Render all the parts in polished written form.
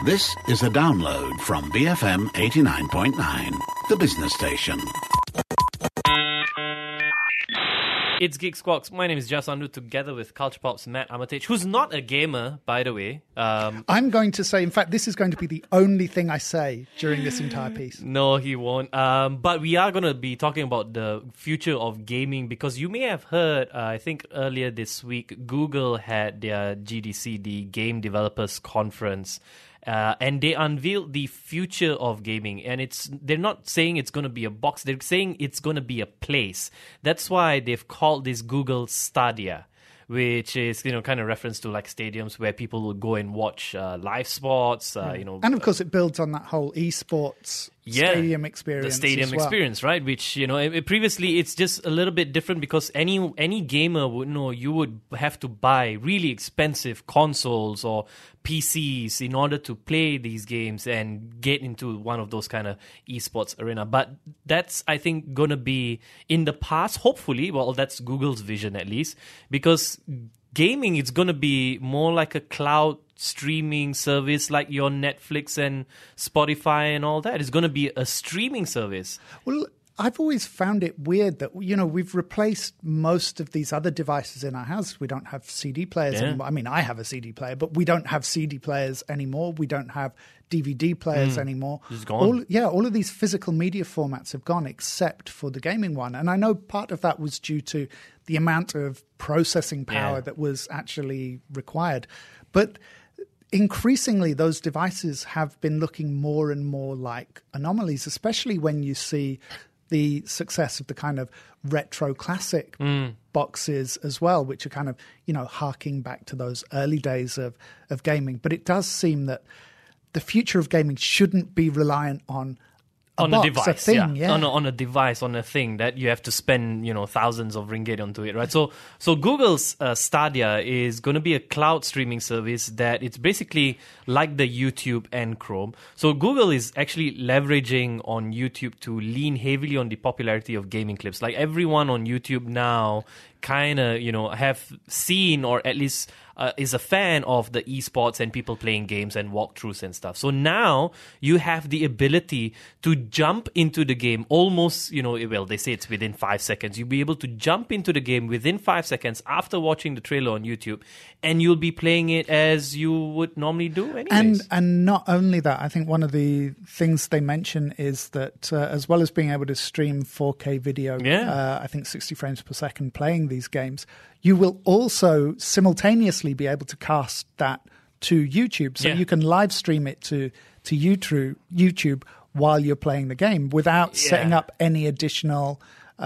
This is a download from BFM 89.9, the business station. It's Geek Squawks. My name is Jasandu, together with Culture Pop's Matt Armitage, who's not a gamer, by the way. I'm going to say, in fact, this is going to be the only thing I say during this entire piece. No, he won't. But we are going to be talking about the future of gaming, because you may have heard, I think earlier this week, Google had their GDC, the Game Developers Conference. And they unveiled the future of gaming, and they're not saying it's going to be a box, they're saying it's going to be a place. That's why they've called this Google Stadia, which is, kind of reference to like stadiums where people will go and watch live sports, And of course it builds on that whole esports stadium experience. The stadium experience, right? Which, previously it's just a little bit different, because any gamer would know you would have to buy really expensive consoles or PCs in order to play these games and get into one of those kind of esports arena. But that's, I think, going to be in the past, hopefully. Well, that's Google's vision at least, because gaming is going to be more like a cloud streaming service like your Netflix and Spotify and all that. It's going to be a streaming service. Well, I've always found it weird that, we've replaced most of these other devices in our house. We don't have CD players anymore. I mean, I have a CD player, but we don't have CD players anymore. We don't have DVD players anymore. It's gone. All of these physical media formats have gone except for the gaming one. And I know part of that was due to the amount of processing power that was actually required. But increasingly, those devices have been looking more and more like anomalies, especially when you see the success of the kind of retro classic boxes as well, which are kind of, harking back to those early days of gaming. But it does seem that the future of gaming shouldn't be reliant on a device, a thing, on a device, on a thing that you have to spend, thousands of ringgit onto it, right? So Google's Stadia is going to be a cloud streaming service that it's basically like the YouTube and Chrome. So Google is actually leveraging on YouTube to lean heavily on the popularity of gaming clips. Like everyone on YouTube now kind of, have seen, or at least is a fan of the esports and people playing games and walkthroughs and stuff. So now you have the ability to jump into the game almost, they say it's within 5 seconds. You'll be able to jump into the game within 5 seconds after watching the trailer on YouTube, and you'll be playing it as you would normally do anyways. And not only that, I think one of the things they mention is that as well as being able to stream 4K video, I think 60 frames per second playing these games, you will also simultaneously be able to cast that to YouTube. So you can live stream it to YouTube while you're playing the game without setting up any additional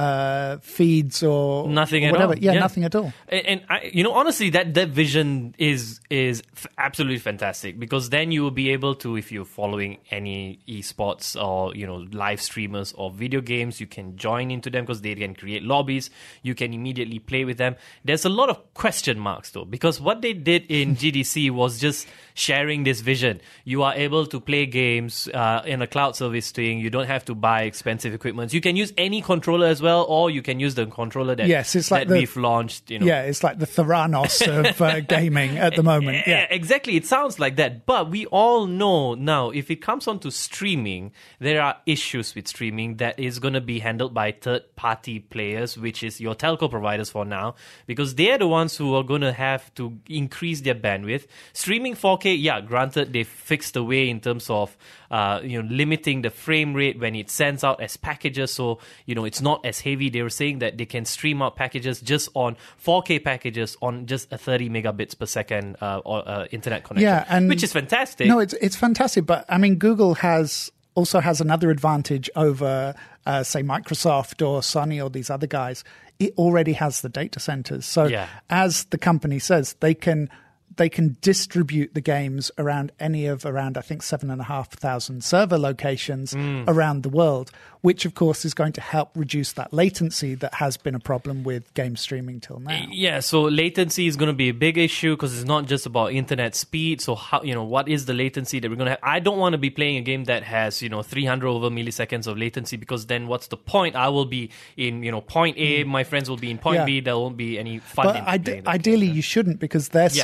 feeds or nothing at whatever. all. Yeah, nothing at all. And I, honestly, that vision is absolutely fantastic, because then you will be able to, if you're following any esports or live streamers or video games, you can join into them because they can create lobbies. You can immediately play with them. There's a lot of question marks though, because what they did in GDC was just sharing this vision. You are able to play games in a cloud service thing. You don't have to buy expensive equipment. You can use any controller as well, or you can use the controller that we've launched. Yeah, it's like the Theranos of gaming at the moment. Yeah, exactly. It sounds like that. But we all know now, if it comes on to streaming, there are issues with streaming that is going to be handled by third-party players, which is your telco providers for now, because they're the ones who are going to have to increase their bandwidth. Streaming 4K, granted, they fixed the way in terms of limiting the frame rate when it sends out as packages, so it's not as heavy. They were saying that they can stream out packages just on 4K packages on just a 30 megabits per second internet connection, which is fantastic. No, it's fantastic, but I mean, Google also has another advantage over, say, Microsoft or Sony or these other guys. It already has the data centers. So as the company says, they can distribute the games around I think 7,500 server locations around the world, which of course is going to help reduce that latency that has been a problem with game streaming till now. Yeah, so latency is going to be a big issue because it's not just about internet speed. So how, what is the latency that we're going to have? I don't want to be playing a game that has, 300 over milliseconds of latency, because then what's the point? I will be in, point A, my friends will be in point B, there won't be any fun in playing that ideally game. you shouldn't, because their servers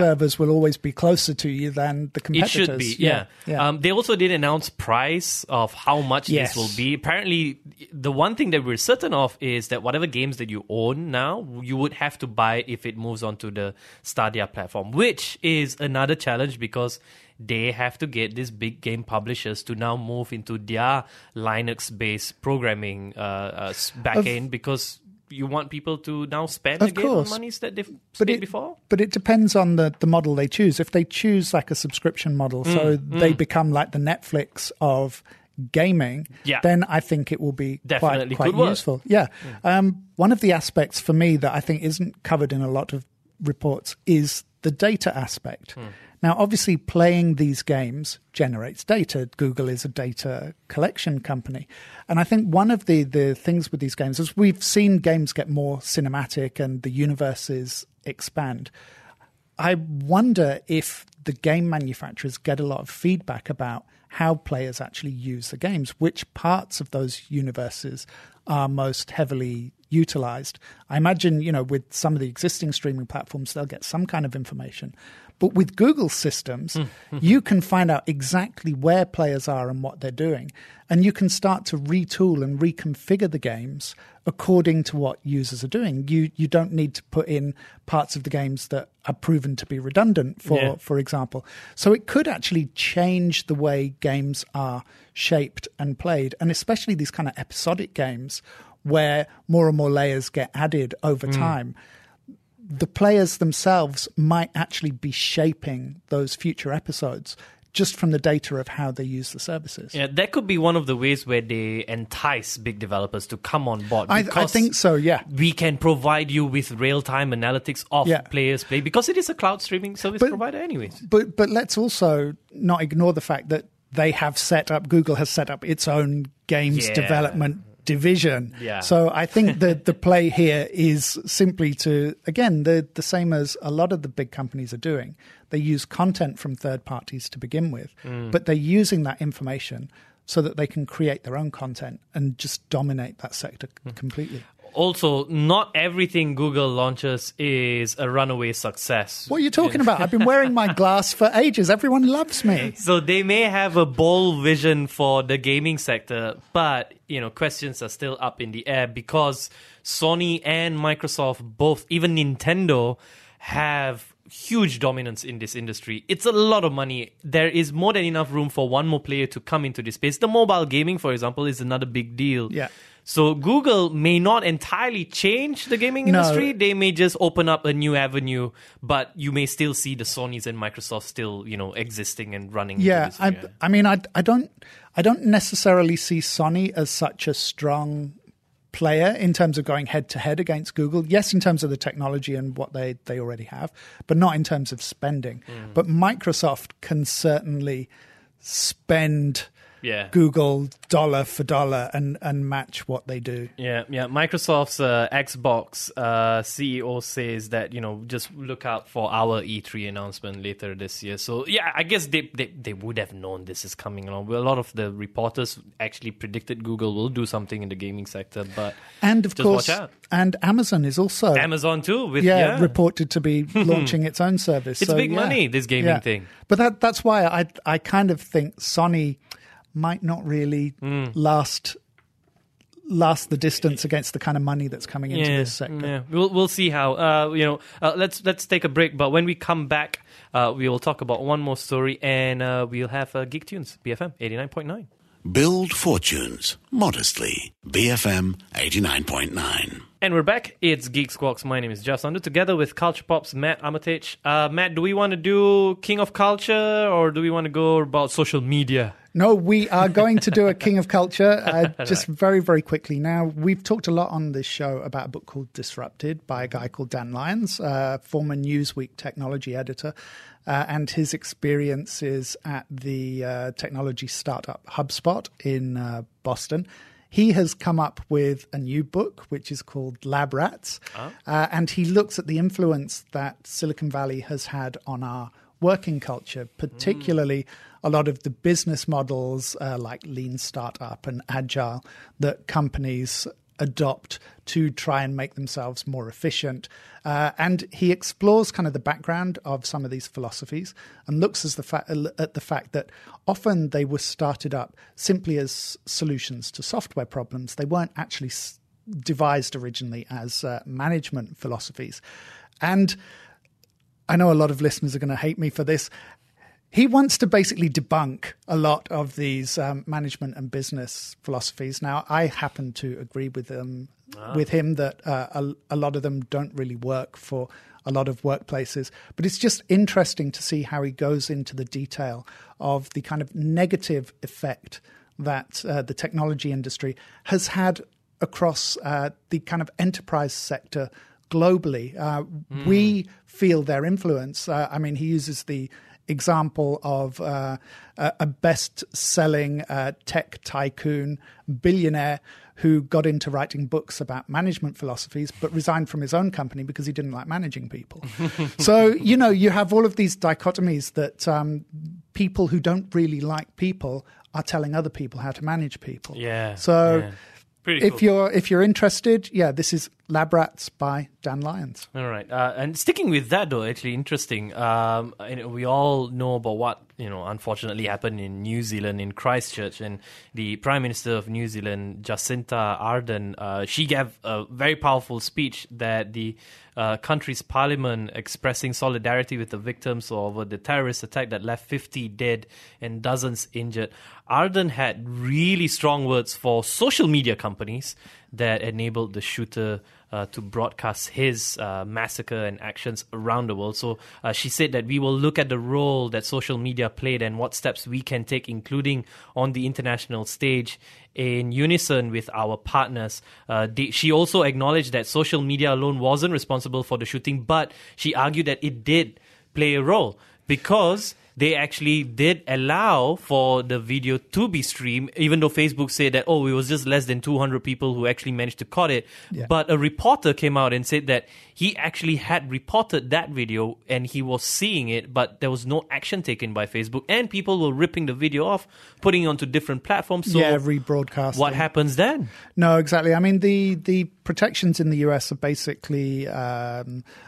will always be closer to you than the It competitors. should be, yeah. They also did announce price of how much Yes. this will be. Apparently, the one thing that we're certain of is that whatever games that you own now, you would have to buy it if it moves onto the Stadia platform, which is another challenge because they have to get these big game publishers to now move into their Linux-based programming backend because you want people to now spend Of again on course. monies that they've spent before. But it depends on the model they choose. If they choose like a subscription model, so they become like the Netflix of gaming, then I think it will be Definitely quite could work. useful. Yeah. One of the aspects for me that I think isn't covered in a lot of reports is the data aspect. Now, obviously, playing these games generates data. Google is a data collection company. And I think one of the things with these games is we've seen games get more cinematic and the universes expand. I wonder if the game manufacturers get a lot of feedback about how players actually use the games, which parts of those universes are most heavily utilized. I imagine, with some of the existing streaming platforms, they'll get some kind of information. But with Google systems, you can find out exactly where players are and what they're doing. And you can start to retool and reconfigure the games according to what users are doing. You don't need to put in parts of the games that are proven to be redundant, for example. So it could actually change the way games are shaped and played, and especially these kind of episodic games where more and more layers get added over time. The players themselves might actually be shaping those future episodes just from the data of how they use the services. Yeah, that could be one of the ways where they entice big developers to come on board. I think so, yeah. We can provide you with real-time analytics of players' play because it is a cloud streaming service provider anyways. But let's also not ignore the fact that Google has set up its own games development division. Yeah. So I think that the play here is simply to, again, the same as a lot of the big companies are doing. They use content from third parties to begin with, but they're using that information so that they can create their own content and just dominate that sector completely. Also, not everything Google launches is a runaway success. What are you talking about? I've been wearing my glass for ages. Everyone loves me. So they may have a bold vision for the gaming sector, but questions are still up in the air because Sony and Microsoft both, even Nintendo, have huge dominance in this industry. It's a lot of money. There is more than enough room for one more player to come into this space. The mobile gaming, for example, is another big deal. Yeah. So Google may not entirely change the gaming industry. They may just open up a new avenue, but you may still see the Sonys and Microsoft still, existing and running. Yeah, into this. I don't necessarily see Sony as such a strong player in terms of going head to head against Google. Yes, in terms of the technology and what they already have, but not in terms of spending. But Microsoft can certainly spend Google dollar for dollar and match what they do. Yeah. Microsoft's Xbox CEO says that, just look out for our E3 announcement later this year. So, I guess they would have known this is coming along. Well, a lot of the reporters actually predicted Google will do something in the gaming sector, but and of just course, watch out. And Amazon is also Amazon too, reported to be launching its own service. It's big money, this gaming thing. But that's why I kind of think Sony might not really last the distance against the kind of money that's coming into this sector. Yeah, we'll see how. Let's take a break. But when we come back, we will talk about one more story, and we'll have Geek Tunes, BFM 89.9. Build fortunes modestly. BFM 89.9. And we're back. It's Geek Squawks. My name is Jeff Sandu, together with Culture Pop's Matt Armitage. Matt, do we want to do King of Culture, or do we want to go about social media? No, we are going to do a King of Culture just very, very quickly. Now, we've talked a lot on this show about a book called Disrupted by a guy called Dan Lyons, former Newsweek technology editor, and his experiences at the technology startup HubSpot in Boston. He has come up with a new book, which is called Lab Rats, and he looks at the influence that Silicon Valley has had on our working culture, particularly a lot of the business models like lean startup and agile that companies adopt to try and make themselves more efficient. And he explores kind of the background of some of these philosophies and looks at the fact that often they were started up simply as solutions to software problems. They weren't actually devised originally as management philosophies. And I know a lot of listeners are going to hate me for this. He wants to basically debunk a lot of these management and business philosophies. Now, I happen to agree with him that a lot of them don't really work for a lot of workplaces. But it's just interesting to see how he goes into the detail of the kind of negative effect that the technology industry has had across the kind of enterprise sector globally. We feel their influence. I mean, he uses the example of a best-selling tech tycoon billionaire who got into writing books about management philosophies but resigned from his own company because he didn't like managing people. So, you have all of these dichotomies that people who don't really like people are telling other people how to manage people. Yeah. So... Yeah. Pretty cool. If you're interested, this is Lab Rats by Dan Lyons. All right, and sticking with that though, actually interesting. We all know about what unfortunately happened in New Zealand in Christchurch, and the Prime Minister of New Zealand, Jacinda Ardern, she gave a very powerful speech that the country's parliament expressing solidarity with the victims of the terrorist attack that left 50 dead and dozens injured. Ardern had really strong words for social media companies that enabled the shooter to broadcast his massacre and actions around the world. So she said that we will look at the role that social media played and what steps we can take, including on the international stage, in unison with our partners. She also acknowledged that social media alone wasn't responsible for the shooting, but she argued that it did play a role because they actually did allow for the video to be streamed, even though Facebook said that, it was just less than 200 people who actually managed to caught it. Yeah. But a reporter came out and said that he actually had reported that video and he was seeing it, but there was no action taken by Facebook. And people were ripping the video off, putting it onto different platforms. So rebroadcasting. What happens then? No, exactly. I mean, the protections in the US are basically that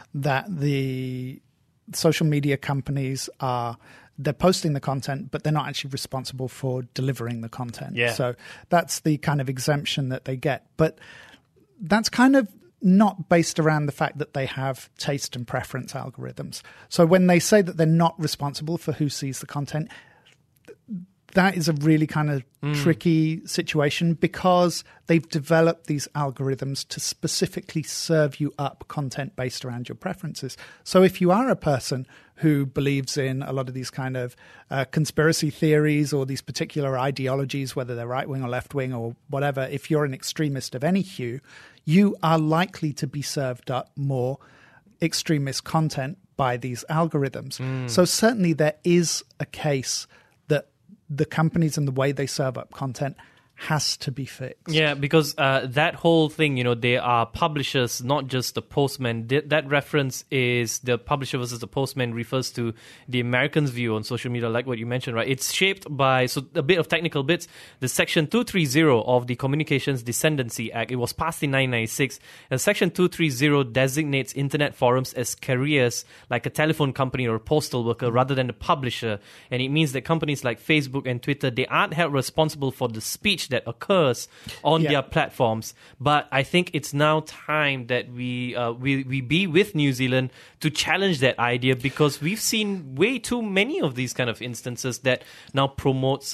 the social media companies they're posting the content, but they're not actually responsible for delivering the content. Yeah. So that's the kind of exemption that they get. But that's kind of not based around the fact that they have taste and preference algorithms. So when they say that they're not responsible for who sees the content, that is a really kind of tricky situation because they've developed these algorithms to specifically serve you up content based around your preferences. So if you are a person who believes in a lot of these kind of conspiracy theories or these particular ideologies, whether they're right-wing or left-wing or whatever, if you're an extremist of any hue, you are likely to be served up more extremist content by these algorithms. So certainly there is a case that the companies and the way they serve up content has to be fixed. Yeah, because that whole thing, they are publishers, not just the postman. That reference is the publisher versus the postman refers to the Americans' view on social media, like what you mentioned, right? It's shaped by, so a bit of technical bits, the Section 230 of the Communications Decency Act. It was passed in 1996. And Section 230 designates internet forums as careers, like a telephone company or a postal worker, rather than a publisher. And it means that companies like Facebook and Twitter, they aren't held responsible for the speech that occurs on their platforms. But I think it's now time that we be with New Zealand to challenge that idea, because we've seen way too many of these kind of instances that now promotes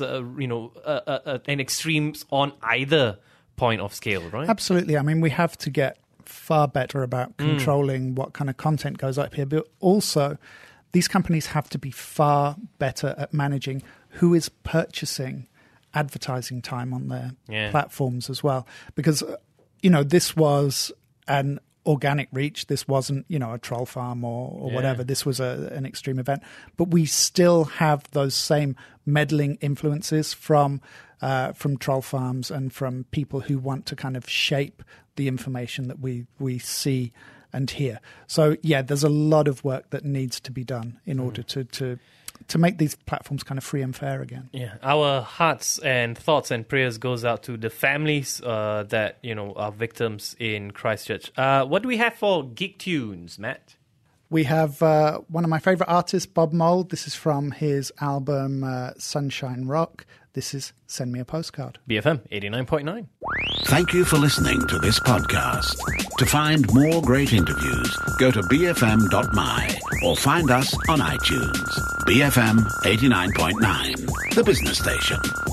an extremes on either point of scale, right? Absolutely. I mean, we have to get far better about controlling what kind of content goes up here, but also these companies have to be far better at managing who is purchasing advertising time on their platforms as well. Because, this was an organic reach. This wasn't, a troll farm or whatever. This was an extreme event. But we still have those same meddling influences from troll farms and from people who want to kind of shape the information that we see and hear. So, there's a lot of work that needs to be done in order to to make these platforms kind of free and fair again. Yeah, our hearts and thoughts and prayers goes out to the families that are victims in Christchurch. What do we have for Geek Tunes, Matt? We have one of my favorite artists, Bob Mould. This is from his album Sunshine Rock. This is Send Me a Postcard. BFM 89.9. Thank you for listening to this podcast. To find more great interviews, go to bfm.my or find us on iTunes. BFM 89.9, the business station.